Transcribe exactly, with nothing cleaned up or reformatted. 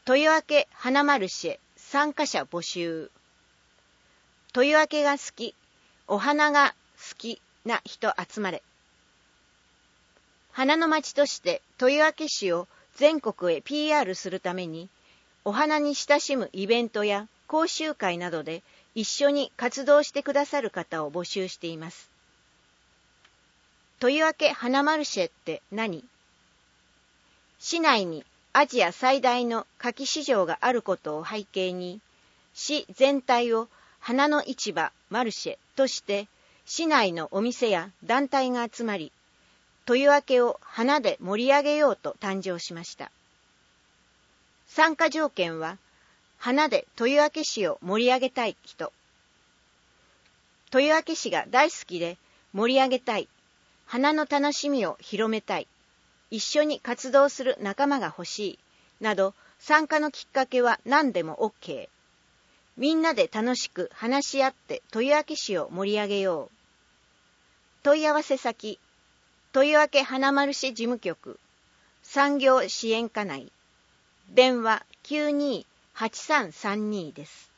豊明花マルシェ参加者募集。豊明が好き、お花が好きな人集まれ。花の町として豊明市を全国へ ピーアール するために、お花に親しむイベントや講習会などで一緒に活動してくださる方を募集しています。豊明花マルシェって何？市内にアジア最大の柿市場があることを背景に、市全体を花の市場マルシェとして市内のお店や団体が集まり、豊明を花で盛り上げようと誕生しました。参加条件は、花で豊明市を盛り上げたい人、豊明市が大好きで盛り上げたい、花の楽しみを広めたい、一緒に活動する仲間が欲しい、など参加のきっかけは何でも OK。みんなで楽しく話し合って豊明市を盛り上げよう。問い合わせ先、豊明花マルシェ事務局、産業支援課内、電話 きゅうにーはちさんさんに です。